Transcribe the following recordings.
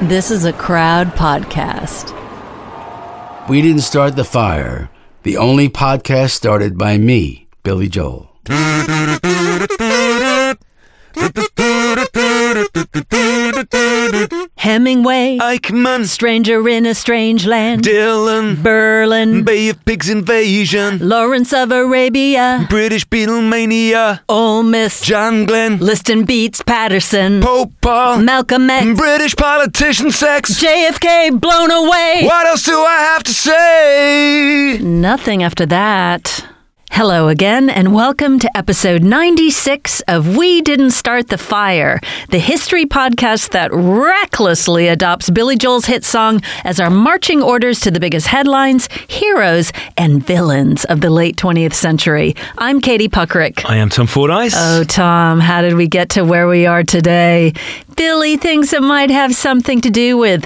This is a Crowd podcast. We Didn't Start the Fire, the only podcast started by me, Billy Joel. Hemingway, Eichmann, Stranger in a Strange Land, Dylan, Berlin, Bay of Pigs Invasion, Lawrence of Arabia, British Beatlemania, Ole Miss, John Glenn, Liston Beats Patterson, Pope Paul, Malcolm X, British politician sex, JFK blown away. What else do I have to say? Nothing after that. Hello again, and welcome to episode 96 of We Didn't Start the Fire, the history podcast that recklessly adopts Billy Joel's hit song as our marching orders to the biggest headlines, heroes, and villains of the late 20th century. I'm Katie Puckrick. I am Tom Fordyce. Oh, Tom, how did we get to where we are today? Billy thinks it might have something to do with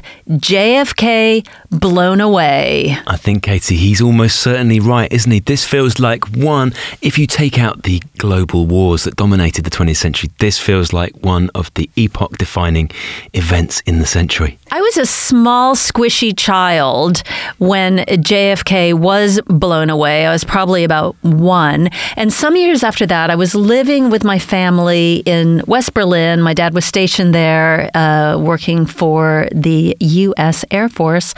JFK blown away. I think, Katie, he's almost certainly right, isn't he? This feels like one, if you take out the global wars that dominated the 20th century, this feels like one of the epoch-defining events in the century. I was a small, squishy child when JFK was blown away. I was probably about 1. And some years after that, I was living with my family in West Berlin. My dad was stationed there working for the U.S. Air Force.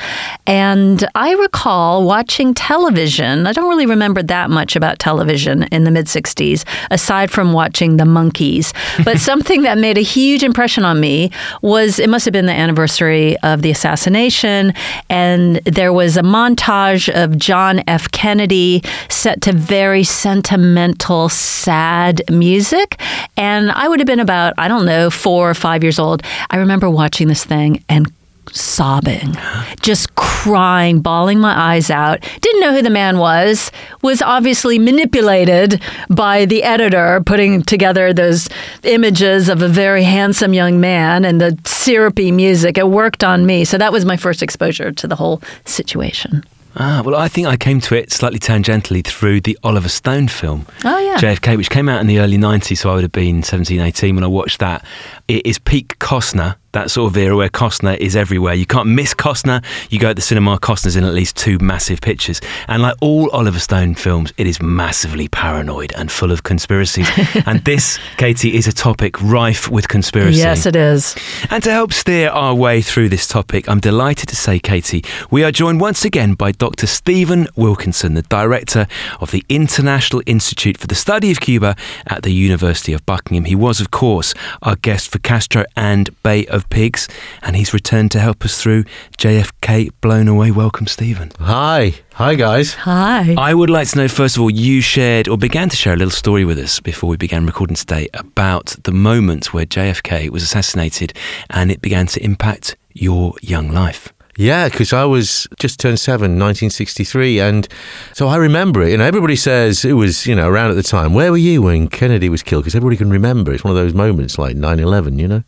And I recall watching television. I don't really remember that much about television in the mid-'60s, aside from watching The Monkees. But something that made a huge impression on me was, it must have been the anniversary of the assassination, and there was a montage of John F. Kennedy set to very sentimental, sad music. And I would have been about, 4 or 5 years old. I remember watching this thing and sobbing, just crying, bawling my eyes out. Didn't know who the man was obviously manipulated by the editor putting together those images of a very handsome young man and the syrupy music. It worked on me. So that was my first exposure to the whole situation. Well, I think I came to it slightly tangentially through the Oliver Stone film, JFK, which came out in the early 90s, so I would have been 17, 18 when I watched that. It is peak Costner, that sort of era where Costner is everywhere. You can't miss Costner. You go at the cinema, Costner's in at least 2 massive pictures. And like all Oliver Stone films, it is massively paranoid and full of conspiracies. And this, Katie, is a topic rife with conspiracy. Yes, it is. And to help steer our way through this topic, I'm delighted to say, Katie, we are joined once again by Dr. Stephen Wilkinson, the director of the International Institute for the Study of Cuba at the University of Buckingham. He was, of course, our guest for Castro and Bay of Pigs, and he's returned to help us through JFK blown away. Welcome, Stephen. Hi guys. Hi. I would like to know, first of all, you shared or began to share a little story with us before we began recording today about the moment where JFK was assassinated and it began to impact your young life. Yeah, because I was just turned 7, 1963, and so I remember it. Everybody says it was, around at the time. Where were you when Kennedy was killed? Because everybody can remember. It's one of those moments like 9/11,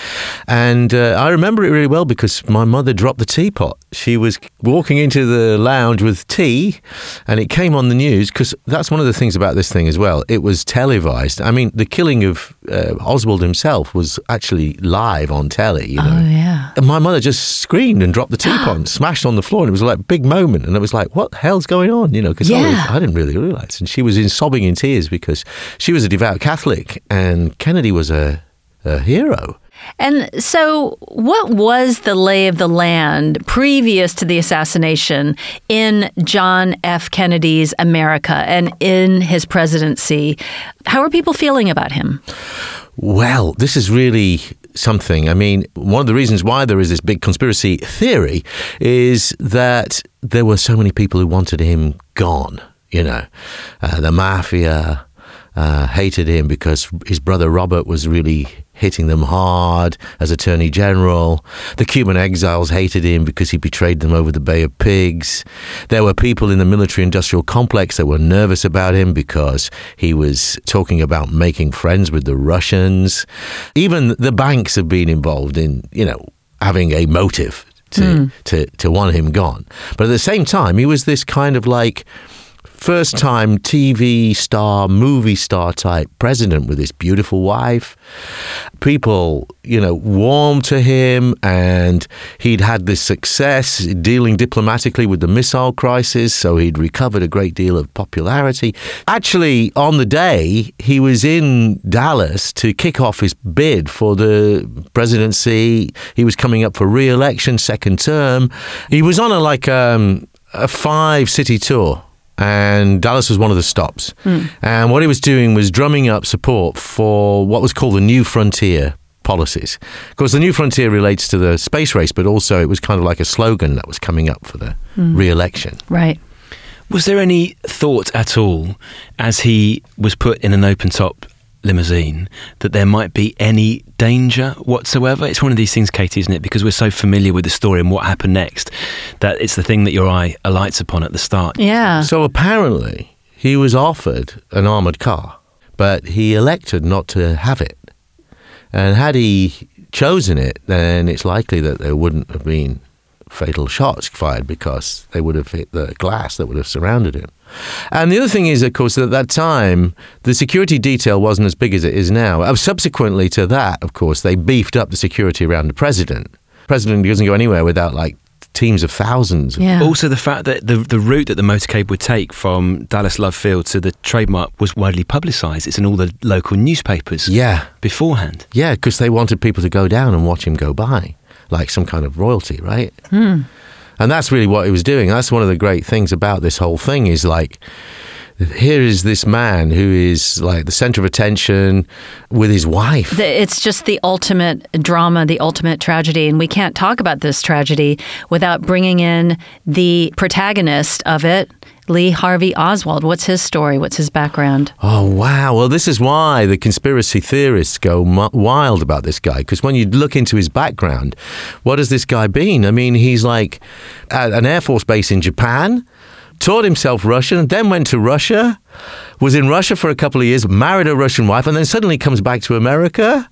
And I remember it really well because my mother dropped the teapot. She was walking into the lounge with tea, and it came on the news, because that's one of the things about this thing as well. It was televised. I mean, the killing of Oswald himself was actually live on telly, Oh, yeah. And my mother just screamed and dropped the teapot and smashed on the floor, and it was like a big moment, and it was like, what the hell's going on, because I didn't really realise. And she was sobbing in tears because she was a devout Catholic and Kennedy was a hero. And so what was the lay of the land previous to the assassination in John F. Kennedy's America and in his presidency? How are people feeling about him? Well, this is really something. I mean, one of the reasons why there is this big conspiracy theory is that there were so many people who wanted him gone. The mafia hated him because his brother Robert was really hitting them hard as Attorney General. The Cuban exiles hated him because he betrayed them over the Bay of Pigs. There were people in the military-industrial complex that were nervous about him because he was talking about making friends with the Russians. Even the banks have been involved in, having a motive to want him gone. But at the same time, he was this kind of like first-time TV star, movie star type president with his beautiful wife. People, warmed to him, and he'd had this success dealing diplomatically with the missile crisis, so he'd recovered a great deal of popularity. Actually, on the day, he was in Dallas to kick off his bid for the presidency. He was coming up for re-election, second term. He was on a 5-city tour, and Dallas was one of the stops. And what he was doing was drumming up support for what was called the New Frontier policies. Of course, the New Frontier relates to the space race, but also it was kind of like a slogan that was coming up for the re-election. Right. Was there any thought at all, as he was put in an open-top limousine, that there might be any danger whatsoever? It's one of these things, Katie, isn't it? Because we're so familiar with the story and what happened next, that it's the thing that your eye alights upon at the start. Yeah. So apparently he was offered an armoured car, but he elected not to have it. And had he chosen it, then it's likely that there wouldn't have been fatal shots fired because they would have hit the glass that would have surrounded him. And the other thing is, of course, that at that time, the security detail wasn't as big as it is now. Subsequently to that, of course, they beefed up the security around the president. The president doesn't go anywhere without, teams of thousands. Yeah. Also, the fact that the route that the motorcade would take from Dallas Love Field to the trademark was widely publicised. It's in all the local newspapers beforehand. Yeah, because they wanted people to go down and watch him go by, like some kind of royalty, right? And that's really what he was doing. That's one of the great things about this whole thing is here is this man who is the center of attention with his wife. It's just the ultimate drama, the ultimate tragedy. And we can't talk about this tragedy without bringing in the protagonist of it, Lee Harvey Oswald. What's his story? What's his background? Oh, wow. Well, this is why the conspiracy theorists go wild about this guy. Because when you look into his background, what has this guy been? I mean, he's at an Air Force base in Japan, taught himself Russian, then went to Russia, was in Russia for a couple of years, married a Russian wife, and then suddenly comes back to America.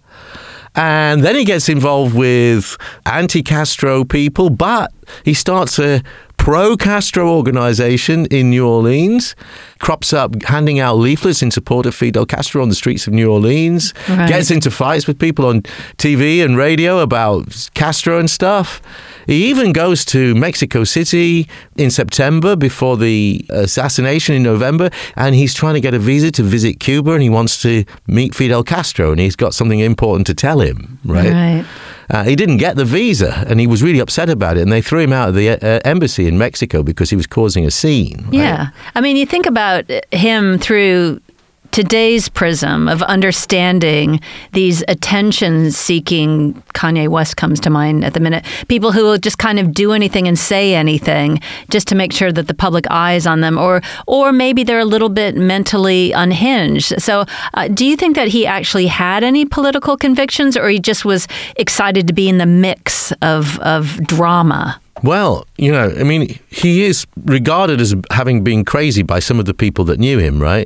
And then he gets involved with anti-Castro people, but he starts a pro-Castro organization in New Orleans, crops up handing out leaflets in support of Fidel Castro on the streets of New Orleans, gets into fights with people on TV and radio about Castro and stuff. He even goes to Mexico City in September before the assassination in November, and he's trying to get a visa to visit Cuba, and he wants to meet Fidel Castro, and he's got something important to tell him, right? He didn't get the visa, and he was really upset about it, and they threw him out of the embassy in Mexico because he was causing a scene. Right? Yeah. I mean, you think about him through today's prism of understanding these attention-seeking, Kanye West comes to mind at the minute, people who will just kind of do anything and say anything just to make sure that the public eye is on them, or maybe they're a little bit mentally unhinged. So do you think that he actually had any political convictions, or he just was excited to be in the mix of drama? Well, I mean, he is regarded as having been crazy by some of the people that knew him, right?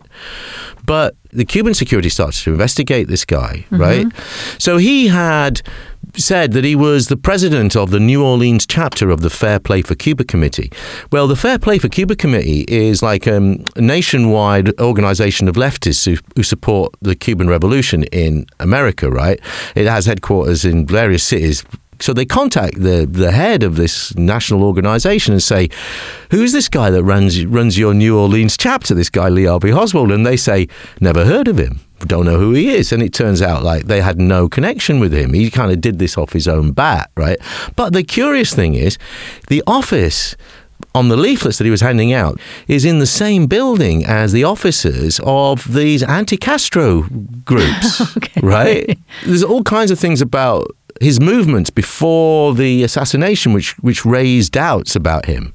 But the Cuban security starts to investigate this guy, right? So he had said that he was the president of the New Orleans chapter of the Fair Play for Cuba Committee. Well, the Fair Play for Cuba Committee is like a nationwide organization of leftists who support the Cuban Revolution in America, right? It has headquarters in various cities. So they contact the head of this national organization and say, who's this guy that runs your New Orleans chapter, this guy Lee Harvey Oswald? And they say, never heard of him, don't know who he is. And it turns out they had no connection with him. He kind of did this off his own bat, right? But the curious thing is, the office on the leaflets that he was handing out is in the same building as the offices of these anti-Castro groups, right? There's all kinds of things about his movements before the assassination which raised doubts about him.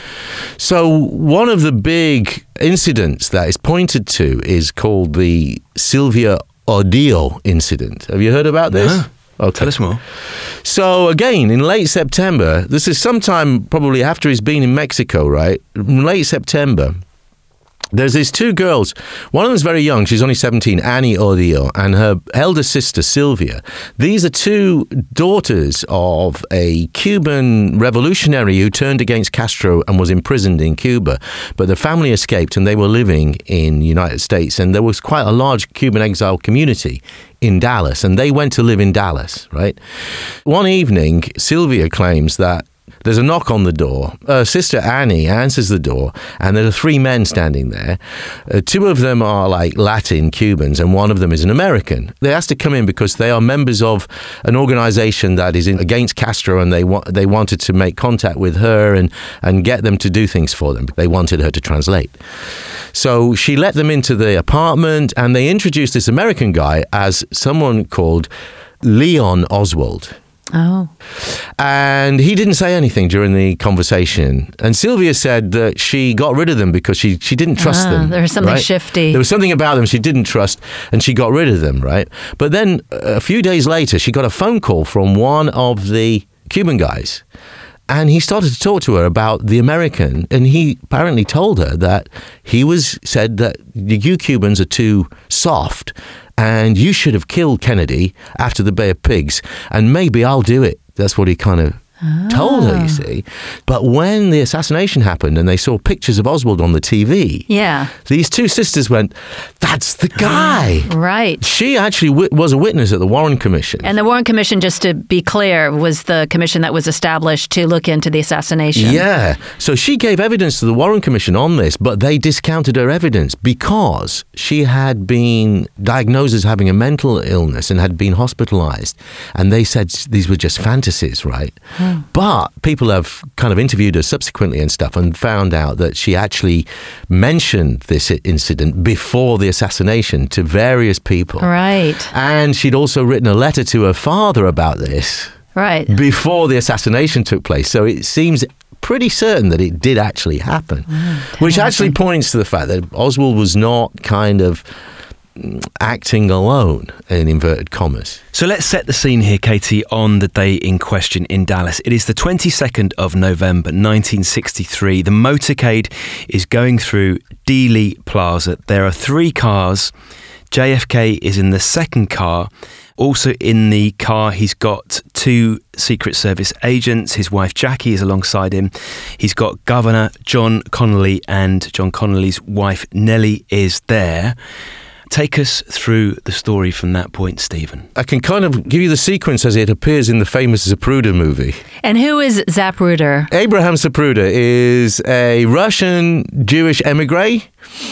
So one of the big incidents that is pointed to is called the Sylvia Ordeal incident. Have you heard about this? No. Okay. Tell us more. So again, in late September, this is sometime probably after he's been in Mexico, right? In late September, There's these two girls. One of them's very young. She's only 17, Annie Odio, and her elder sister, Sylvia. These are two daughters of a Cuban revolutionary who turned against Castro and was imprisoned in Cuba. But the family escaped and they were living in the United States. And there was quite a large Cuban exile community in Dallas. And they went to live in Dallas, right? One evening, Sylvia claims that there's a knock on the door. Her sister Annie answers the door, and there are three men standing there. Two of them are like Latin Cubans, and one of them is an American. They asked to come in because they are members of an organization that is against Castro, and they wanted to make contact with her and get them to do things for them. They wanted her to translate. So she let them into the apartment, and they introduced this American guy as someone called Leon Oswald. Oh. And he didn't say anything during the conversation. And Sylvia said that she got rid of them because she didn't trust them. There was something right? shifty. There was something about them she didn't trust, and she got rid of them, right? But then a few days later, she got a phone call from one of the Cuban guys. And he started to talk to her about the American, and he apparently told her that said that you Cubans are too soft, and you should have killed Kennedy after the Bay of Pigs, and maybe I'll do it. That's what he kind of told her, you see. But when the assassination happened and they saw pictures of Oswald on the TV, these two sisters went, that's the guy. Right. She actually was a witness at the Warren Commission. And the Warren Commission, just to be clear, was the commission that was established to look into the assassination. Yeah. So she gave evidence to the Warren Commission on this, but they discounted her evidence because she had been diagnosed as having a mental illness and had been hospitalized. And they said these were just fantasies, right? But people have kind of interviewed her subsequently and stuff and found out that she actually mentioned this incident before the assassination to various people. Right. And she'd also written a letter to her father about this. Right. Before the assassination took place. So it seems pretty certain that it did actually happen. Which actually points to the fact that Oswald was not kind of acting alone, in inverted commas. So let's set the scene here, Katie, on the day in question in Dallas. It is the 22nd of November, 1963. The motorcade is going through Dealey Plaza. There are three cars. JFK is in the second car. Also in the car, he's got two Secret Service agents. His wife, Jackie, is alongside him. He's got Governor John Connally, and John Connally's wife, Nellie, is there. Take us through the story from that point, Stephen. I can kind of give you the sequence as it appears in the famous Zapruder movie. And who is Zapruder? Abraham Zapruder is a Russian Jewish emigre,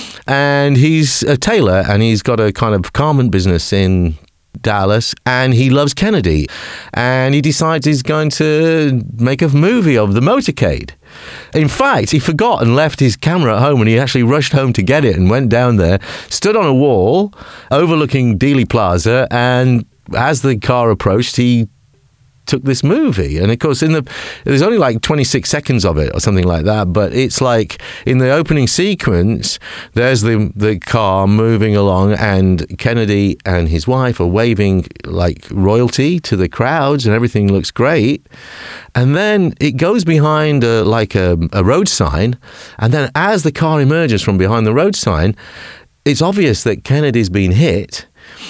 and he's a tailor, and he's got a kind of garment business in Dallas, and he loves Kennedy, and he decides he's going to make a movie of the motorcade. In fact, he forgot and left his camera at home, and he actually rushed home to get it and went down there, stood on a wall overlooking Dealey Plaza, and as the car approached, he took this movie. And of course, there's only like 26 seconds of it or something like that, but it's like in the opening sequence, there's the car moving along, and Kennedy and his wife are waving like royalty to the crowds, and everything looks great. And then it goes behind a road sign, and then as the car emerges from behind the road sign, it's obvious that Kennedy's been hit.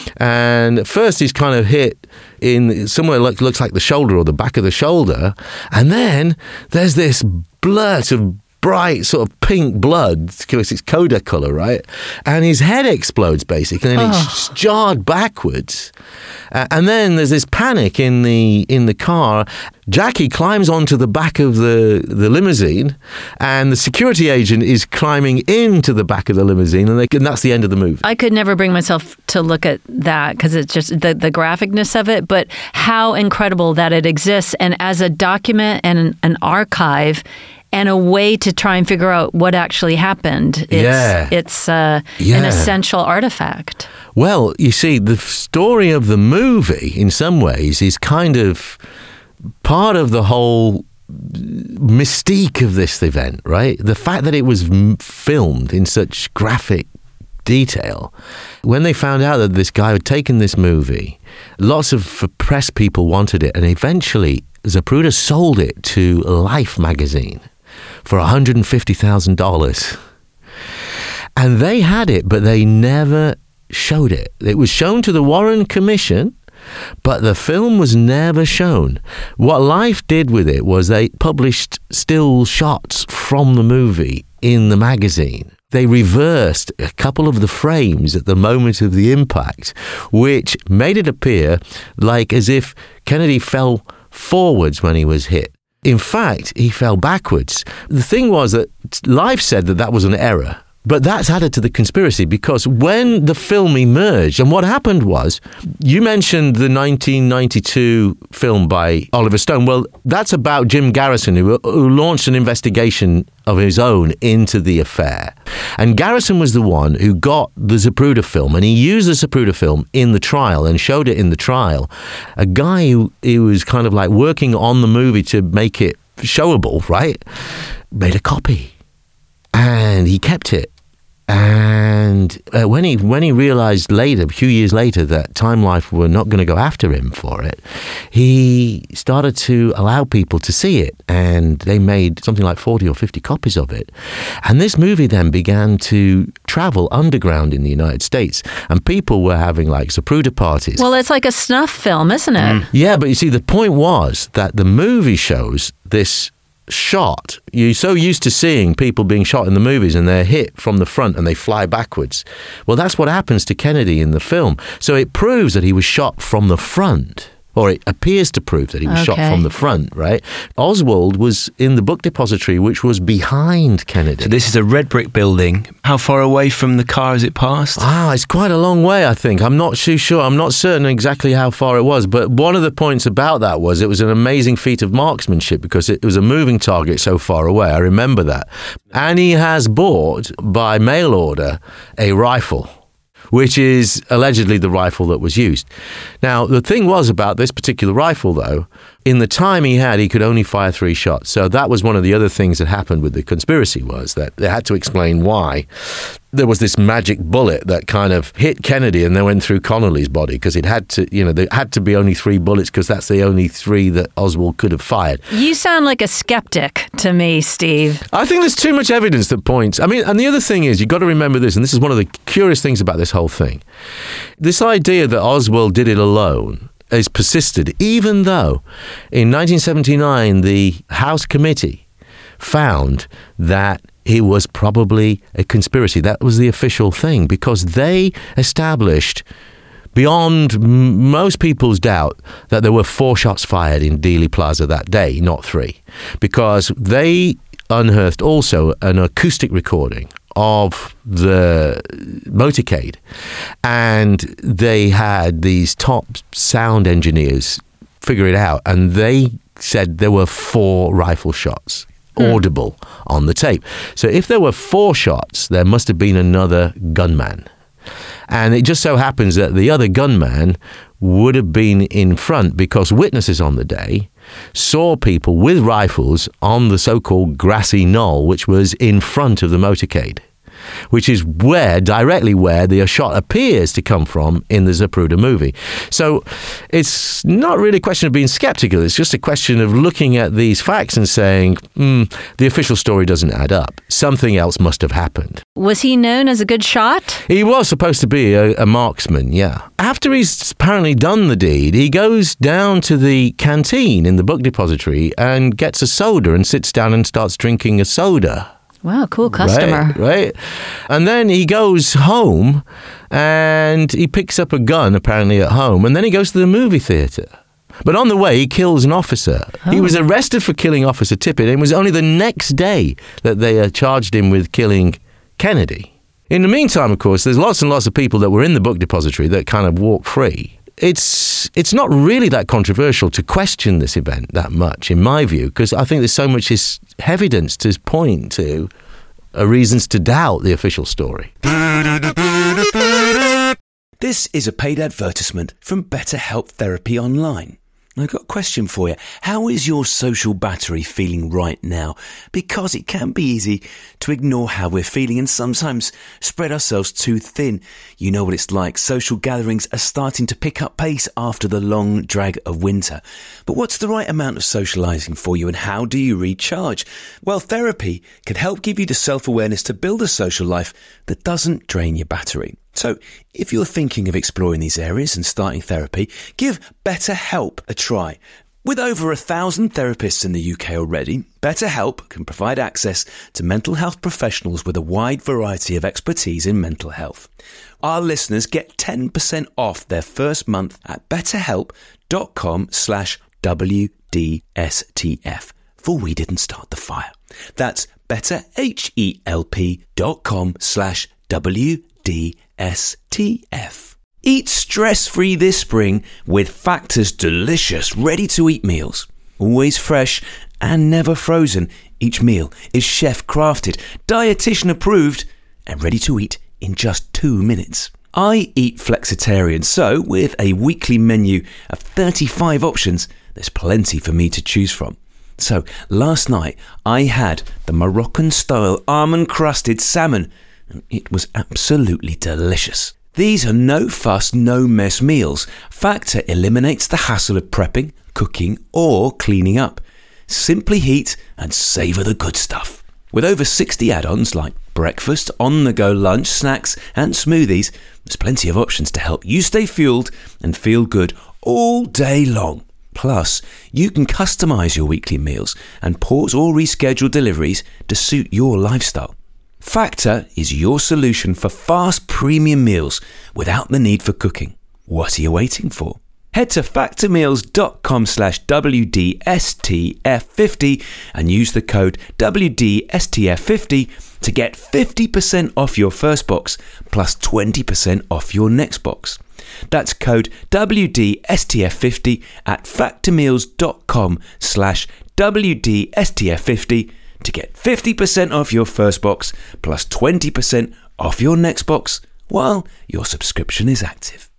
And at first he's kind of hit in somewhere looks like the shoulder or the back of the shoulder, and then there's this blurt of bright sort of pink blood, because it's Coda colour, right? And his head explodes basically, and it's jarred backwards. And then there's this panic in the car. Jackie climbs onto the back of the limousine, and the security agent is climbing into the back of the limousine, and that's the end of the movie. I could never bring myself to look at that because it's just the graphicness of it, but how incredible that it exists, and as a document and an archive and a way to try and figure out what actually happened. It's an essential artifact. Well, you see, the story of the movie, in some ways, is kind of part of the whole mystique of this event, right? The fact that it was filmed in such graphic detail. When they found out that this guy had taken this movie, lots of press people wanted it, and eventually Zapruder sold it to Life magazine for $150,000. And they had it, but they never showed it. It was shown to the Warren Commission, but the film was never shown. What Life did with it was they published still shots from the movie in the magazine. They reversed a couple of the frames at the moment of the impact, which made it appear like as if Kennedy fell forwards when he was hit. In fact, he fell backwards. The thing was that Life said that that was an error. But that's added to the conspiracy, because when the film emerged, and what happened was, you mentioned the 1992 film by Oliver Stone. Well, that's about Jim Garrison, who launched an investigation of his own into the affair. And Garrison was the one who got the Zapruder film, and he used the Zapruder film in the trial and showed it in the trial. A guy who was kind of like working on the movie to make it showable, right, made a copy. And he kept it. And when he realized later, a few years later, that Time Life were not going to go after him for it, he started to allow people to see it. And they made something like 40 or 50 copies of it. And this movie then began to travel underground in the United States. And people were having like Zapruder parties. Well, it's like a snuff film, isn't it? Yeah, but you see, the point was that the movie shows this shot. You're so used to seeing people being shot in the movies and they're hit from the front and they fly backwards. Well, that's what happens to Kennedy in the film. So it proves that he was shot from the front. Or it appears to prove that he was shot from the front, right? Oswald was in the book depository, which was behind Kennedy. So this is a red brick building. How far away from the car has it passed? It's quite a long way, I think. I'm not too sure. I'm not certain exactly how far it was. But one of the points about that was it was an amazing feat of marksmanship, because it was a moving target so far away. I remember that. And he has bought, by mail order, a rifle, which is allegedly the rifle that was used. Now, the thing was about this particular rifle, though, in the time he had, he could only fire 3 shots. So that was one of the other things that happened with the conspiracy, was that they had to explain why there was this magic bullet that kind of hit Kennedy and then went through Connolly's body, because it had to, there had to be only 3 bullets, because that's the only 3 that Oswald could have fired. You sound like a skeptic to me, Steve. I think there's too much evidence that points. And the other thing is, you've got to remember this, and this is one of the curious things about this whole thing. This idea that Oswald did it alone has persisted, even though in 1979 the House Committee found that it was probably a conspiracy. That was the official thing, because they established, beyond most people's doubt, that there were 4 shots fired in Dealey Plaza that day, not 3, because they unearthed also an acoustic recording of the motorcade, and they had these top sound engineers figure it out, and they said there were 4 rifle shots audible on the tape. So if there were 4 shots, there must have been another gunman. And it just so happens that the other gunman would have been in front, because witnesses on the day saw people with rifles on the so-called grassy knoll, which was in front of the motorcade, which is directly where the shot appears to come from in the Zapruder movie. So it's not really a question of being skeptical. It's just a question of looking at these facts and saying, the official story doesn't add up. Something else must have happened. Was he known as a good shot? He was supposed to be a marksman, yeah. After he's apparently done the deed, he goes down to the canteen in the book depository and gets a soda and sits down and starts drinking a soda. Wow, cool customer. Right. And then he goes home and he picks up a gun, apparently at home, and then he goes to the movie theatre. But on the way, he kills an officer. Oh. He was arrested for killing Officer Tippit, and it was only the next day that they charged him with killing Kennedy. In the meantime, of course, there's lots and lots of people that were in the book depository that kind of walk free. It's not really that controversial to question this event that much, in my view, because I think there's so much evidence to point to reasons to doubt the official story. This is a paid advertisement from BetterHelp Therapy Online. I've got a question for you. How is your social battery feeling right now? Because it can be easy to ignore how we're feeling and sometimes spread ourselves too thin. You know what it's like. Social gatherings are starting to pick up pace after the long drag of winter. But what's the right amount of socialising for you and how do you recharge? Well, therapy can help give you the self-awareness to build a social life that doesn't drain your battery. So, if you're thinking of exploring these areas and starting therapy, give BetterHelp a try. With over 1,000 therapists in the UK already, BetterHelp can provide access to mental health professionals with a wide variety of expertise in mental health. Our listeners get 10% off their first month at betterhelp.com/WDSTF, for we didn't start the fire. That's betterhelp.com/WDSTF. Eat stress-free this spring with Factor's delicious ready-to-eat meals. Always fresh and never frozen, each meal is chef-crafted, dietitian-approved and ready to eat in just 2 minutes. I eat flexitarian, so with a weekly menu of 35 options, there's plenty for me to choose from. So last night I had the Moroccan-style almond-crusted salmon, and it was absolutely delicious. These are no-fuss, no-mess meals. Factor eliminates the hassle of prepping, cooking or cleaning up. Simply heat and savour the good stuff. With over 60 add-ons like breakfast, on-the-go lunch, snacks and smoothies, there's plenty of options to help you stay fueled and feel good all day long. Plus, you can customise your weekly meals and pause or reschedule deliveries to suit your lifestyle. Factor is your solution for fast premium meals without the need for cooking. What are you waiting for? Head to factormeals.com/WDSTF50 and use the code WDSTF50 to get 50% off your first box plus 20% off your next box. That's code WDSTF50 at factormeals.com/WDSTF50 to get 50% off your first box plus 20% off your next box while your subscription is active.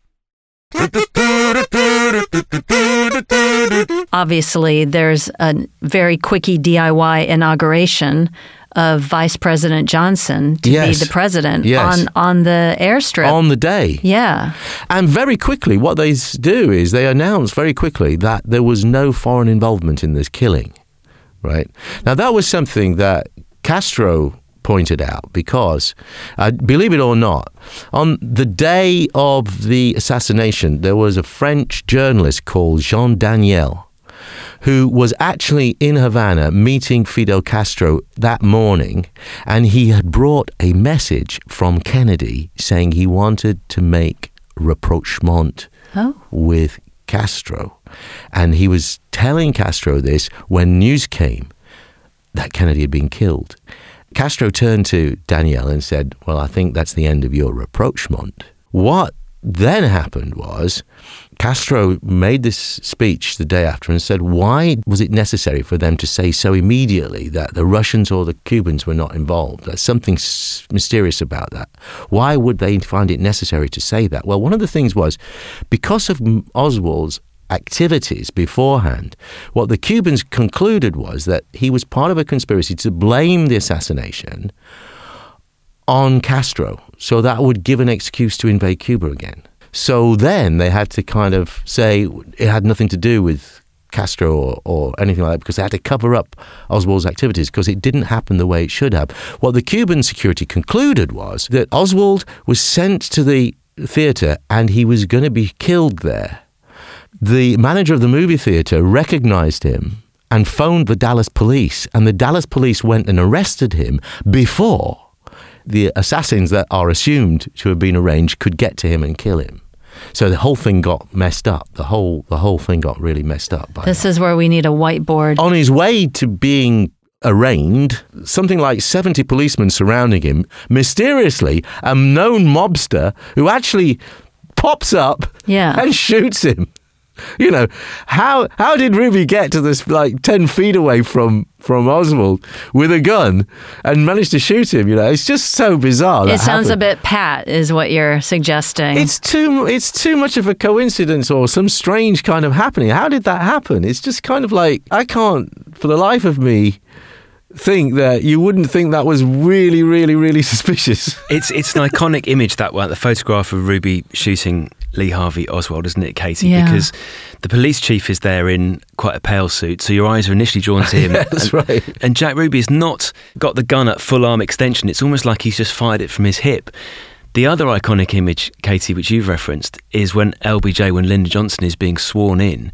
Obviously, there's a very quickie DIY inauguration of Vice President Johnson to be the president on the airstrip. On the day. Yeah. And very quickly, what they do is they announce very quickly that there was no foreign involvement in this killing. Right? Now, that was something that Castro pointed out because, believe it or not, on the day of the assassination, there was a French journalist called Jean Daniel who was actually in Havana meeting Fidel Castro that morning, and he had brought a message from Kennedy saying he wanted to make rapprochement with Castro. And he was telling Castro this when news came that Kennedy had been killed. Castro turned to Daniel and said, well, I think that's the end of your rapprochement. What then happened was Castro made this speech the day after and said, why was it necessary for them to say so immediately that the Russians or the Cubans were not involved? There's something mysterious about that. Why would they find it necessary to say that? Well, one of the things was because of Oswald's activities beforehand, what the Cubans concluded was that he was part of a conspiracy to blame the assassination on Castro. So that would give an excuse to invade Cuba again. So then they had to kind of say it had nothing to do with Castro or anything like that because they had to cover up Oswald's activities because it didn't happen the way it should have. What the Cuban security concluded was that Oswald was sent to the theater and he was going to be killed there. The manager of the movie theater recognized him and phoned the Dallas police, and the Dallas police went and arrested him before the assassins that are assumed to have been arranged could get to him and kill him. So the whole thing got messed up. The whole thing got really messed up. This is where we need a whiteboard. On his way to being arraigned, something like 70 policemen surrounding him. Mysteriously, a known mobster who actually pops up and shoots him. You know, how did Ruby get to this, like, 10 feet away from Oswald with a gun and manage to shoot him? You know, it's just so bizarre. It sounds a bit pat, is what you're suggesting. It's too much of a coincidence or some strange kind of happening. How did that happen? It's just kind of like, I can't, for the life of me, think that you wouldn't think that was really, really, really suspicious. It's an iconic image, that one, the photograph of Ruby shooting Lee Harvey Oswald, isn't it, Katie? Yeah. Because the police chief is there in quite a pale suit, so your eyes are initially drawn to him. That's right. And Jack Ruby has not got the gun at full arm extension. It's almost like he's just fired it from his hip. The other iconic image, Katie, which you've referenced, is when Lyndon Johnson is being sworn in.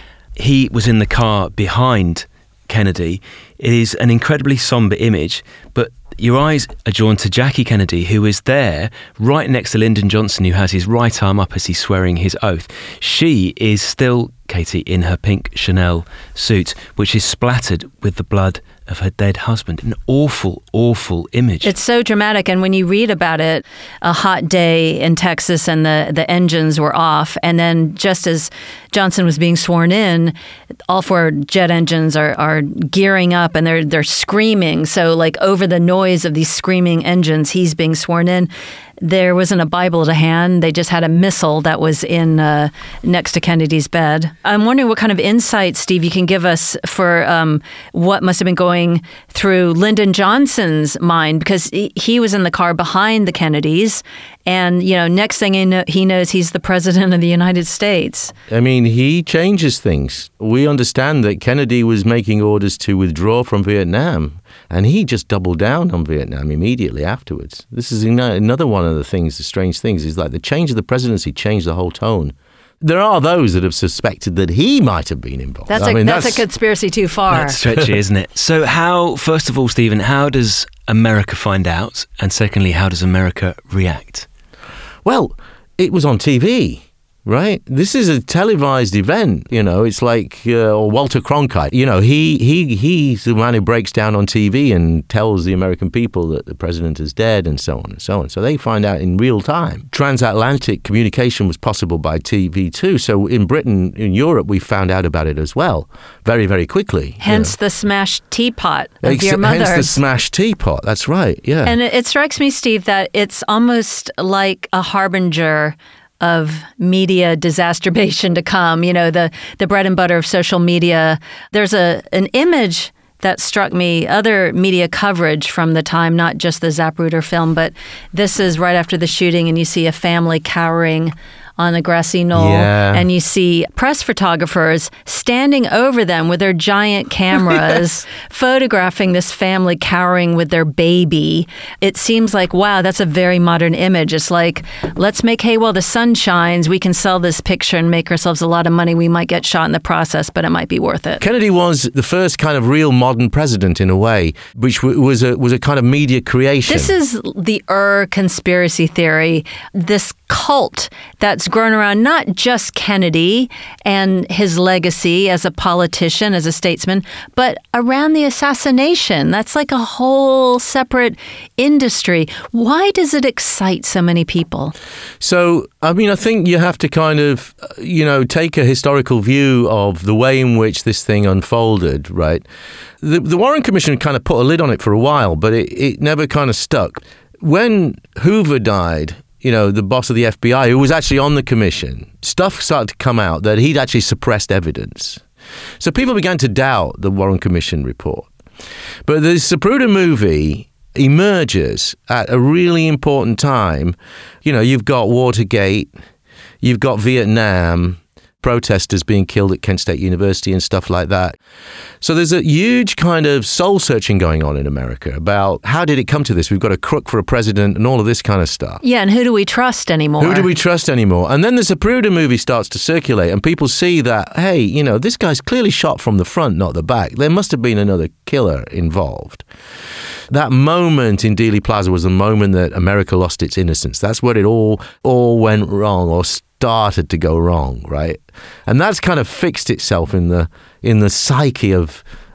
He was in the car behind Kennedy. It is an incredibly somber image, but your eyes are drawn to Jackie Kennedy, who is there right next to Lyndon Johnson, who has his right arm up as he's swearing his oath. She is still, Katie, in her pink Chanel suit, which is splattered with the blood of her dead husband. An awful, awful image. It's so dramatic. And when you read about it, a hot day in Texas and the engines were off. And then just as Johnson was being sworn in, all 4 jet engines are gearing up and they're screaming. So like over the noise of these screaming engines, he's being sworn in. There wasn't a Bible to hand. They just had a missile that was in next to Kennedy's bed. I'm wondering what kind of insight, Steve, you can give us for what must have been going through Lyndon Johnson's mind, because he was in the car behind the Kennedys. And, you know, next thing he knows, he's the president of the United States. I mean, he changes things. We understand that Kennedy was making orders to withdraw from Vietnam, and he just doubled down on Vietnam immediately afterwards. This is another one of the things, the strange things, is like the change of the presidency changed the whole tone. There are those that have suspected that he might have been involved. That's a conspiracy too far. That's stretchy, isn't it? So how, first of all, Stephen, how does America find out? And secondly, how does America react? Well, it was on TV, right? This is a televised event, you know. It's like Walter Cronkite, you know. He's the man who breaks down on TV and tells the American people that the president is dead, and so on and so on. So they find out in real time. Transatlantic communication was possible by TV too. So in Britain, in Europe, we found out about it as well, very, very quickly. Hence the smashed teapot of your mother. Hence the smashed teapot. That's right. Yeah. And it strikes me, Steve, that it's almost like a harbinger of media disastrobation to come. You know, the bread and butter of social media. There's an image that struck me, other media coverage from the time, not just the Zapruder film, but this is right after the shooting, and you see a family cowering on a grassy knoll, and you see press photographers standing over them with their giant cameras, photographing this family cowering with their baby. It seems like, wow, that's a very modern image. It's like, let's make hay while the sun shines. We can sell this picture and make ourselves a lot of money. We might get shot in the process, but it might be worth it. Kennedy was the first kind of real modern president in a way, which was a kind of media creation. This is the conspiracy theory, this cult that's grown around not just Kennedy and his legacy as a politician, as a statesman, but around the assassination. That's like a whole separate industry. Why does it excite so many people? So, I mean, I think you have to kind of, you know, take a historical view of the way in which this thing unfolded, right? The Warren Commission kind of put a lid on it for a while, but it never kind of stuck. When Hoover died, you know, the boss of the FBI, who was actually on the commission, stuff started to come out that he'd actually suppressed evidence. So people began to doubt the Warren Commission report. But the Zapruder movie emerges at a really important time. You know, you've got Watergate, you've got Vietnam, protesters being killed at Kent State University and stuff like that. So there's a huge kind of soul searching going on in America about how did it come to this? We've got a crook for a president and all of this kind of stuff. Yeah, and who do we trust anymore? Who do we trust anymore? And then the Zapruder movie starts to circulate and people see that, hey, you know, this guy's clearly shot from the front, not the back. There must have been another killer involved. That moment in Dealey Plaza was the moment that America lost its innocence. That's where it all went wrong or started to go wrong, right? And that's kind of fixed itself in the psyche of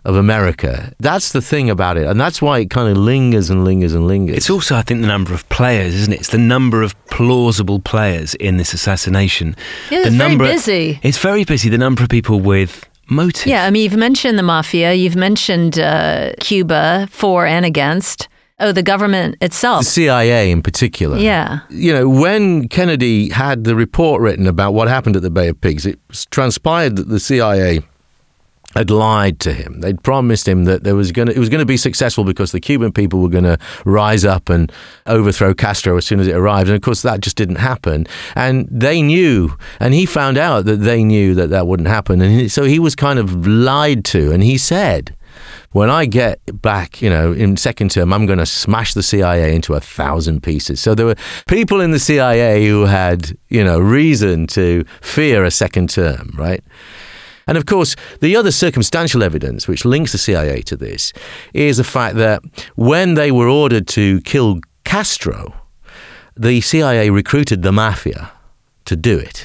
of America. That's the thing about it. And that's why it kind of lingers and lingers and lingers. It's also, I think, the number of players, isn't it? It's the number of plausible players in this assassination. Yeah, it's very busy. It's very busy. The number of people with motive. Yeah, I mean, you've mentioned the mafia. You've mentioned Cuba, for and against. Oh, the government itself. The CIA in particular. Yeah. You know, when Kennedy had the report written about what happened at the Bay of Pigs, it transpired that the CIA had lied to him. They'd promised him that it was going to be successful because the Cuban people were going to rise up and overthrow Castro as soon as it arrived. And of course, that just didn't happen. And they knew, and he found out that they knew that that wouldn't happen. And so he was kind of lied to. And he said, when I get back, in second term, I'm going to smash the CIA into 1,000 pieces. So there were people in the CIA who had, reason to fear a second term, right? And of course, the other circumstantial evidence which links the CIA to this is the fact that when they were ordered to kill Castro, the CIA recruited the mafia to do it.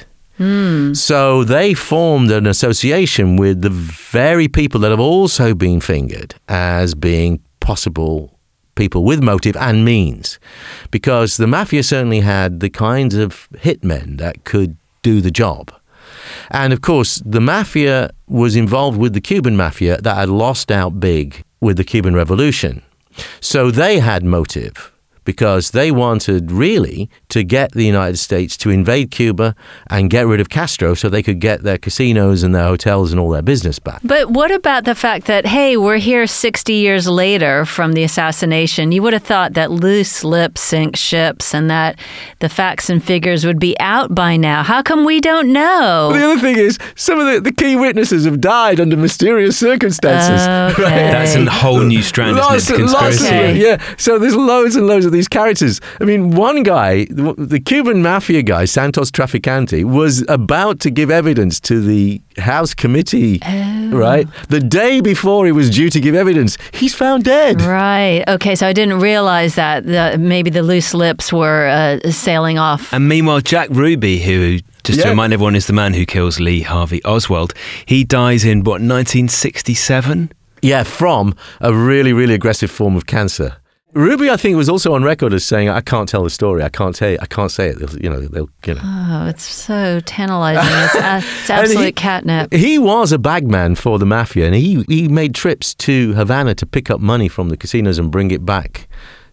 So they formed an association with the very people that have also been fingered as being possible people with motive and means, because the mafia certainly had the kinds of hitmen that could do the job. And of course, the mafia was involved with the Cuban mafia that had lost out big with the Cuban Revolution. So they had motive, because they wanted really to get the United States to invade Cuba and get rid of Castro so they could get their casinos and their hotels and all their business back. But what about the fact that, hey, we're here 60 years later from the assassination? You would have thought that loose lips sink ships and that the facts and figures would be out by now. How come we don't know? Well, the other thing is, some of the key witnesses have died under mysterious circumstances. Okay. Right? That's a whole new strand, isn't it? Conspiracy. Okay. Yeah, so there's loads and loads of these characters. I mean, one guy, the Cuban mafia guy, Santos Traficante, was about to give evidence to the House committee, right? The day before he was due to give evidence, he's found dead. Right. Okay, so I didn't realize that maybe the loose lips were sailing off. And meanwhile, Jack Ruby, who, just to remind everyone, is the man who kills Lee Harvey Oswald, he dies in, 1967? Yeah, from a really, really aggressive form of cancer. Ruby, I think, was also on record as saying, "I can't tell the story. I can't say it. They'll. Oh, it's so tantalizing. It's absolute catnip. He was a bagman for the mafia, and he made trips to Havana to pick up money from the casinos and bring it back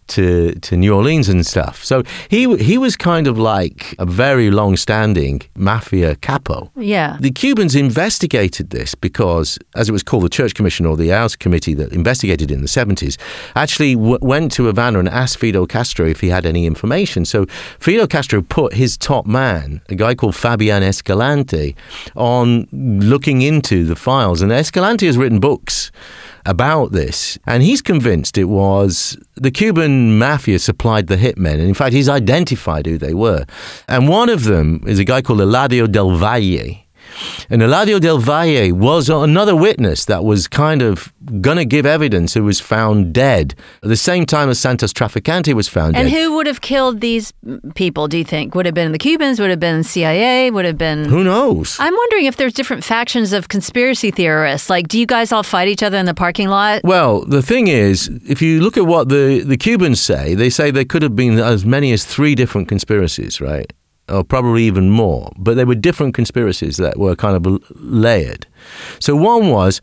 to New Orleans and stuff. So he was kind of like a very long-standing mafia capo. Yeah. The Cubans investigated this because, as it was called, the Church Commission, or the House Committee that investigated it in the 70s, actually went to Havana and asked Fidel Castro if he had any information. So Fidel Castro put his top man, a guy called Fabian Escalante, on looking into the files. And Escalante has written books about this, and he's convinced it was the Cuban mafia supplied the hitmen, and in fact he's identified who they were. And one of them is a guy called Eladio del Valle. And Eladio del Valle was another witness that was kind of going to give evidence, who was found dead at the same time as Santos Traficante was found dead. And who would have killed these people, do you think? Would have been the Cubans? Would have been CIA? Would have been... Who knows? I'm wondering if there's different factions of conspiracy theorists. Like, do you guys all fight each other in the parking lot? Well, the thing is, if you look at what the Cubans say, they say there could have been as many as 3 different conspiracies, right? Or probably even more. But they were different conspiracies that were kind of layered. So one was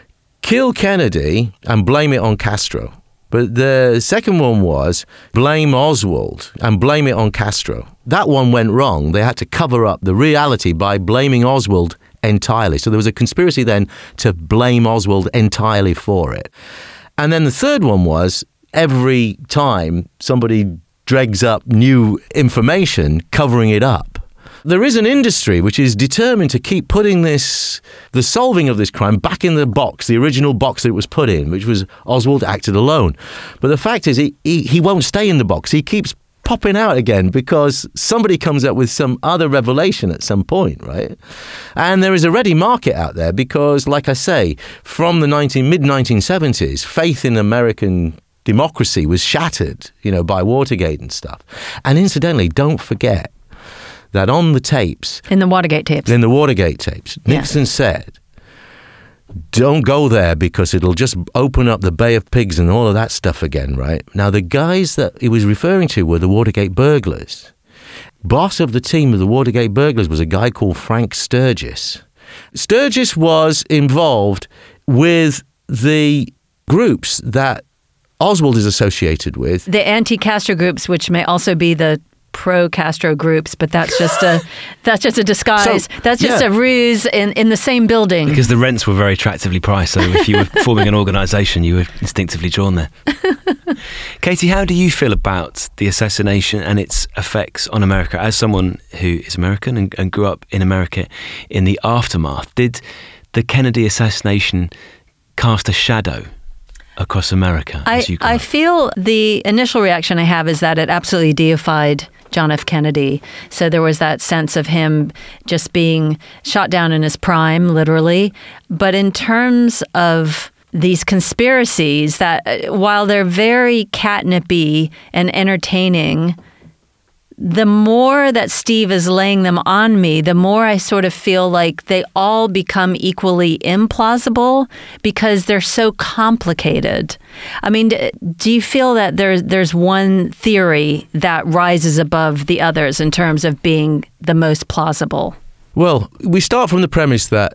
kill Kennedy and blame it on Castro. But the second one was blame Oswald and blame it on Castro. That one went wrong. They had to cover up the reality by blaming Oswald entirely. So there was a conspiracy then to blame Oswald entirely for it. And then the third one was every time somebody dregs up new information, covering it up. There is an industry which is determined to keep putting the solving of this crime back in the box, the original box that it was put in, which was Oswald acted alone. But the fact is, he won't stay in the box. He keeps popping out again because somebody comes up with some other revelation at some point, right? And there is a ready market out there because, like I say, from the mid-1970s, faith in American democracy was shattered, by Watergate and stuff. And incidentally, don't forget that on the tapes... In the Watergate tapes. Nixon said, don't go there because it'll just open up the Bay of Pigs and all of that stuff again, right? Now, the guys that he was referring to were the Watergate burglars. Boss of the team of the Watergate burglars was a guy called Frank Sturgis. Sturgis was involved with the groups that Oswald is associated with. The anti-Castro groups, which may also be the pro-Castro groups, but that's just a disguise. That's just a ruse in the same building. Because the rents were very attractively priced, so if you were forming an organisation, you were instinctively drawn there. Katie, how do you feel about the assassination and its effects on America? As someone who is American and grew up in America in the aftermath, did the Kennedy assassination cast a shadow across America? I feel the initial reaction I have is that it absolutely deified John F. Kennedy. So there was that sense of him just being shot down in his prime, literally. But in terms of these conspiracies that, while they're very catnipy and entertaining, the more that Steve is laying them on me, the more I sort of feel like they all become equally implausible because they're so complicated. I mean, do you feel that there's one theory that rises above the others in terms of being the most plausible? Well, we start from the premise that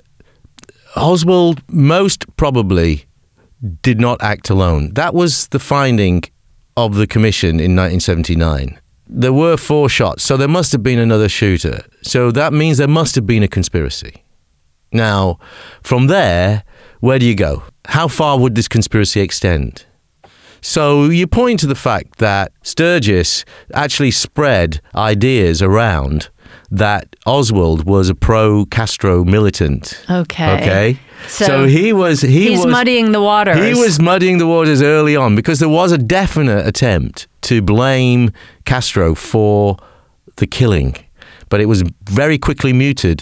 Oswald most probably did not act alone. That was the finding of the commission in 1979. There were 4 shots, so there must have been another shooter. So that means there must have been a conspiracy. Now, from there, where do you go? How far would this conspiracy extend? So you point to the fact that Sturgis actually spread ideas around that Oswald was a pro-Castro militant. Okay. So he's muddying the waters. He was muddying the waters early on because there was a definite attempt to blame Castro for the killing. But it was very quickly muted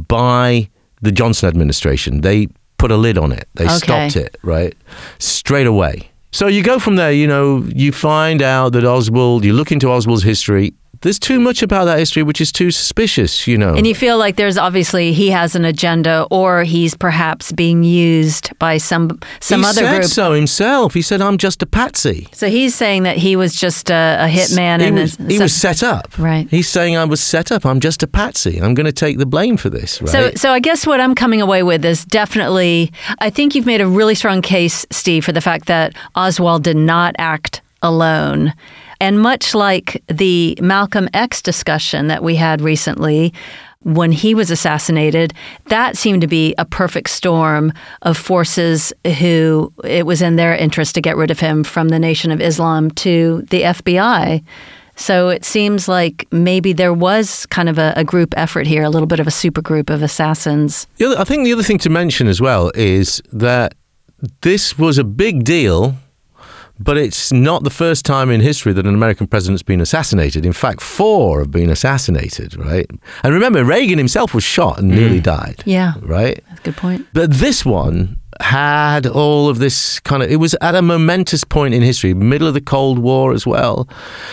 by the Johnson administration. They put a lid on it. They stopped it, right? Straight away. So you go from there, you find out that you look into Oswald's history. There's too much about that history which is too suspicious, And you feel like he has an agenda, or he's perhaps being used by some other group. He said so himself. He said, I'm just a patsy. So he's saying that he was just a hitman. He was set up. Right. He's saying, I was set up. I'm just a patsy. I'm going to take the blame for this, right? So I guess what I'm coming away with is definitely, I think you've made a really strong case, Steve, for the fact that Oswald did not act alone. And much like the Malcolm X discussion that we had recently, when he was assassinated, that seemed to be a perfect storm of forces who it was in their interest to get rid of him, from the Nation of Islam to the FBI. So it seems like maybe there was kind of a group effort here, a little bit of a super group of assassins. I think the other thing to mention as well is that this was a big deal. But it's not the first time in history that an American president's been assassinated. In fact, 4 have been assassinated, right? And remember, Reagan himself was shot and nearly died. Yeah. Right? That's a good point. But this one had all of this it was at a momentous point in history, middle of the Cold War as well.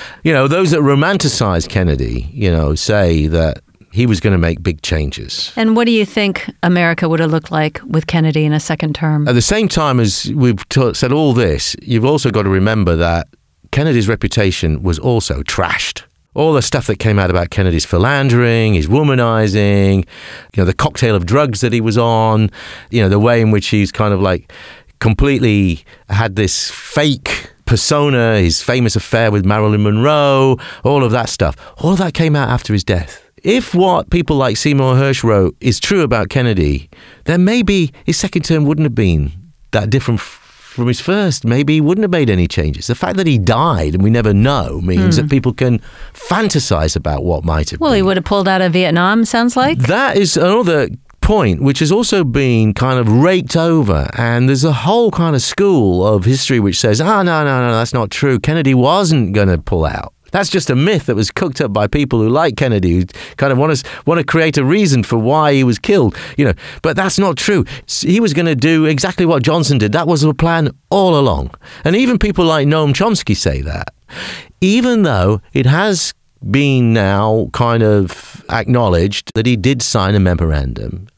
Those that romanticize Kennedy, say that he was going to make big changes. And what do you think America would have looked like with Kennedy in a second term? At the same time as we've said all this, you've also got to remember that Kennedy's reputation was also trashed. All the stuff that came out about Kennedy's philandering, his womanizing, the cocktail of drugs that he was on, the way in which he's kind of like completely had this fake persona, his famous affair with Marilyn Monroe, all of that stuff. All of that came out after his death. If what people like Seymour Hersh wrote is true about Kennedy, then maybe his second term wouldn't have been that different from his first. Maybe he wouldn't have made any changes. The fact that he died and we never know means that people can fantasize about what might have been. Well, he would have pulled out of Vietnam, sounds like. That is another point which has also been kind of raked over, and there's a whole kind of school of history which says, no, that's not true. Kennedy wasn't going to pull out. That's just a myth that was cooked up by people who like Kennedy, who kind of want to create a reason for why he was killed, But that's not true. He was going to do exactly what Johnson did. That was the plan all along. And even people like Noam Chomsky say that. Even though it has been now kind of acknowledged that he did sign a memorandum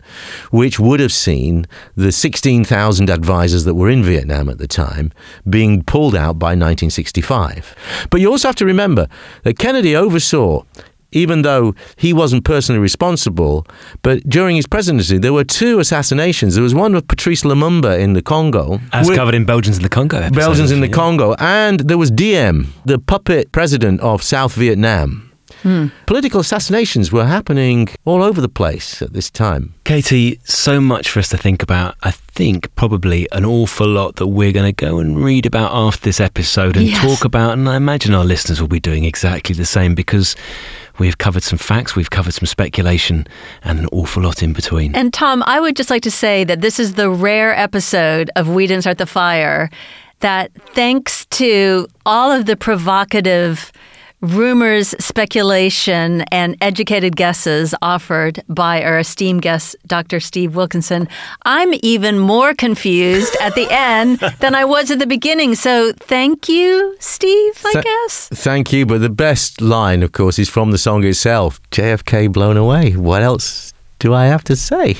which would have seen the 16,000 advisors that were in Vietnam at the time being pulled out by 1965. But you also have to remember that Kennedy oversaw, even though he wasn't personally responsible, but during his presidency, there were 2 assassinations. There was one of Patrice Lumumba in the Congo. As covered in Belgians in the Congo episode. Belgians in the Congo. And there was Diem, the puppet president of South Vietnam. Political assassinations were happening all over the place at this time. Katie, so much for us to think about. I think probably an awful lot that we're going to go and read about after this episode and talk about, and I imagine our listeners will be doing exactly the same, because we've covered some facts, we've covered some speculation, and an awful lot in between. And Tom, I would just like to say that this is the rare episode of We Didn't Start the Fire that, thanks to all of the provocative rumors, speculation, and educated guesses offered by our esteemed guest, Dr. Steve Wilkinson, I'm even more confused at the end than I was at the beginning. So thank you, Steve, I guess. Thank you. But the best line, of course, is from the song itself, JFK Blown Away. What else do I have to say?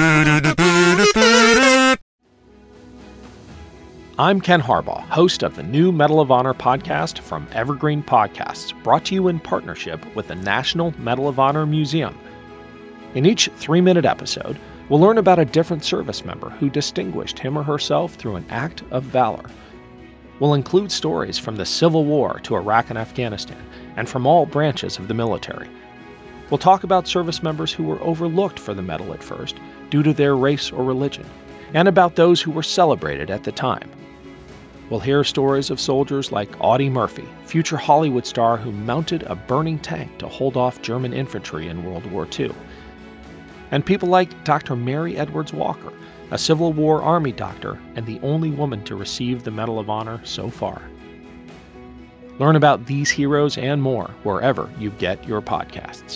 I'm Ken Harbaugh, host of the new Medal of Honor podcast from Evergreen Podcasts, brought to you in partnership with the National Medal of Honor Museum. In each 3-minute episode, we'll learn about a different service member who distinguished him or herself through an act of valor. We'll include stories from the Civil War to Iraq and Afghanistan, and from all branches of the military. We'll talk about service members who were overlooked for the medal at first due to their race or religion, and about those who were celebrated at the time. We'll hear stories of soldiers like Audie Murphy, future Hollywood star who mounted a burning tank to hold off German infantry in World War II. And people like Dr. Mary Edwards Walker, a Civil War Army doctor and the only woman to receive the Medal of Honor so far. Learn about these heroes and more wherever you get your podcasts.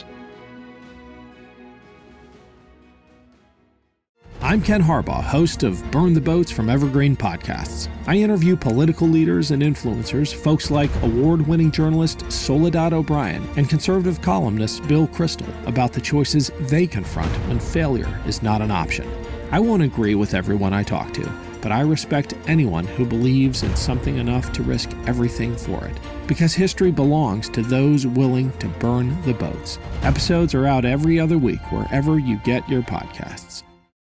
I'm Ken Harbaugh, host of Burn the Boats from Evergreen Podcasts. I interview political leaders and influencers, folks like award-winning journalist Soledad O'Brien and conservative columnist Bill Kristol, about the choices they confront when failure is not an option. I won't agree with everyone I talk to, but I respect anyone who believes in something enough to risk everything for it. Because history belongs to those willing to burn the boats. Episodes are out every other week wherever you get your podcasts.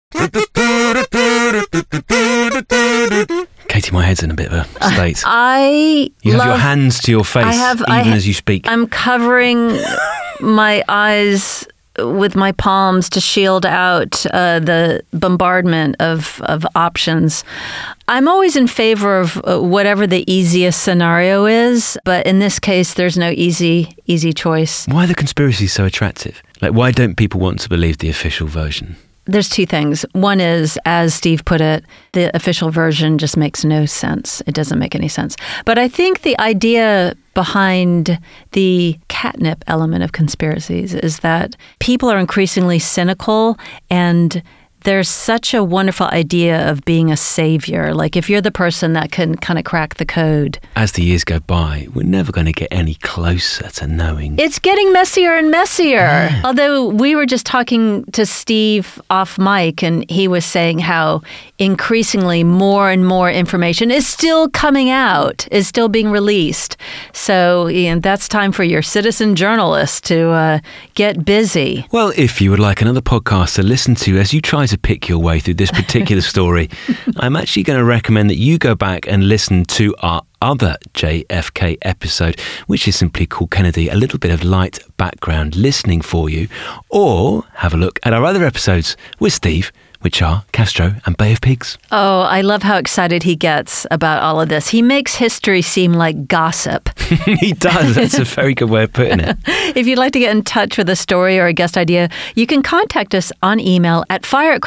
Katie, my head's in a bit of a state. You have your hands to your face as you speak. I'm covering my eyes with my palms to shield out the bombardment of options. I'm always in favor of whatever the easiest scenario is, but in this case, there's no easy choice. Why are the conspiracies so attractive? Like, why don't people want to believe the official version? There's 2 things. One is, as Steve put it, the official version just makes no sense. It doesn't make any sense. But I think the idea behind the catnip element of conspiracies is that people are increasingly cynical, and there's such a wonderful idea of being a savior. Like, if you're the person that can kind of crack the code. As the years go by, we're never going to get any closer to knowing. It's getting messier and messier. Yeah. Although we were just talking to Steve off mic, and he was saying how increasingly more and more information is still coming out, is still being released. So that's time for your citizen journalists to get busy. Well, if you would like another podcast to listen to as you try to pick your way through this particular story, I'm actually going to recommend that you go back and listen to our other JFK episode, which is simply called Kennedy, a little bit of light background listening for you, or have a look at our other episodes with Steve, which are Castro and Bay of Pigs. Oh, I love how excited he gets about all of this. He makes history seem like gossip. He does. That's a very good way of putting it. If you'd like to get in touch with a story or a guest idea, you can contact us on email at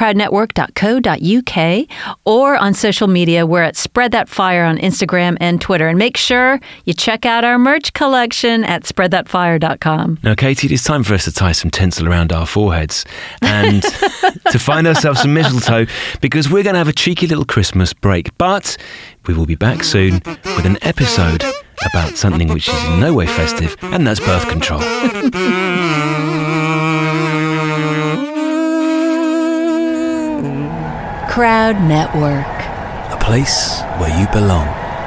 fire@crowdnetwork.co.uk or on social media. We're at Spread That Fire on Instagram and Twitter. And make sure you check out our merch collection at spreadthatfire.com. Now, Katie, it is time for us to tie some tinsel around our foreheads and to find ourselves some mistletoe, because we're going to have a cheeky little Christmas break. But we will be back soon with an episode about something which is in no way festive, and that's birth control. Crowd Network. A place where you belong.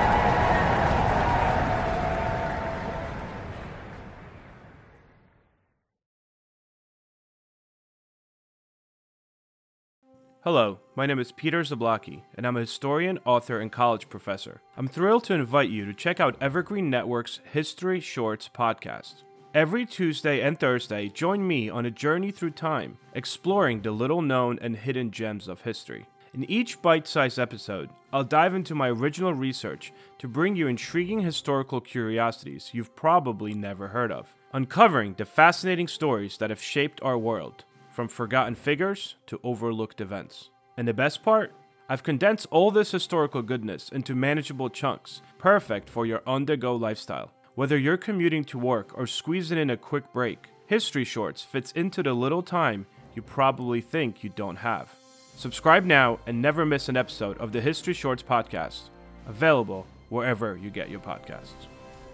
Hello, my name is Peter Zablocki, and I'm a historian, author, and college professor. I'm thrilled to invite you to check out Evergreen Network's History Shorts podcast. Every Tuesday and Thursday, join me on a journey through time, exploring the little-known and hidden gems of history. In each bite-sized episode, I'll dive into my original research to bring you intriguing historical curiosities you've probably never heard of, uncovering the fascinating stories that have shaped our world, from forgotten figures to overlooked events. And the best part? I've condensed all this historical goodness into manageable chunks, perfect for your on-the-go lifestyle. Whether you're commuting to work or squeezing in a quick break, History Shorts fits into the little time you probably think you don't have. Subscribe now and never miss an episode of the History Shorts podcast, available wherever you get your podcasts.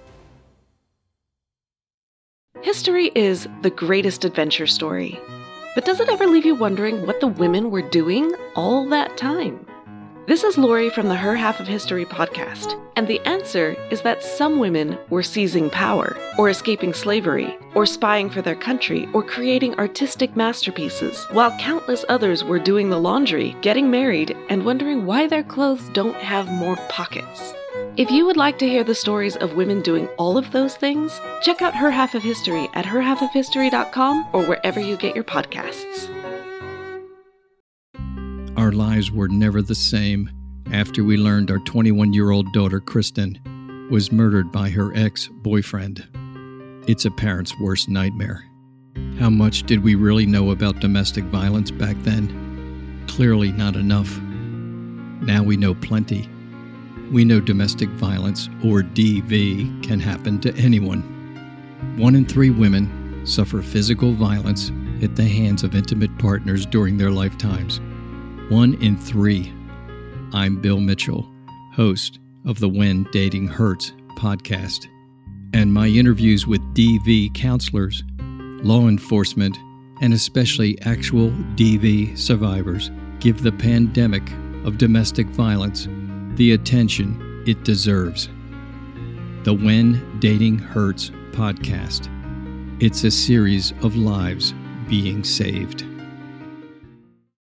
History is the greatest adventure story. But does it ever leave you wondering what the women were doing all that time? This is Lori from the Her Half of History podcast, and the answer is that some women were seizing power, or escaping slavery, or spying for their country, or creating artistic masterpieces, while countless others were doing the laundry, getting married, and wondering why their clothes don't have more pockets. If you would like to hear the stories of women doing all of those things, check out Her Half of History at herhalfofhistory.com or wherever you get your podcasts. Our lives were never the same after we learned our 21-year-old daughter, Kristen, was murdered by her ex-boyfriend. It's a parent's worst nightmare. How much did we really know about domestic violence back then? Clearly not enough. Now we know plenty. We know domestic violence, or DV, can happen to anyone. 1 in 3 women suffer physical violence at the hands of intimate partners during their lifetimes. 1 in 3. I'm Bill Mitchell, host of the When Dating Hurts podcast, and my interviews with DV counselors, law enforcement, and especially actual DV survivors give the pandemic of domestic violence the attention it deserves. The When Dating Hurts podcast. It's a series of lives being saved.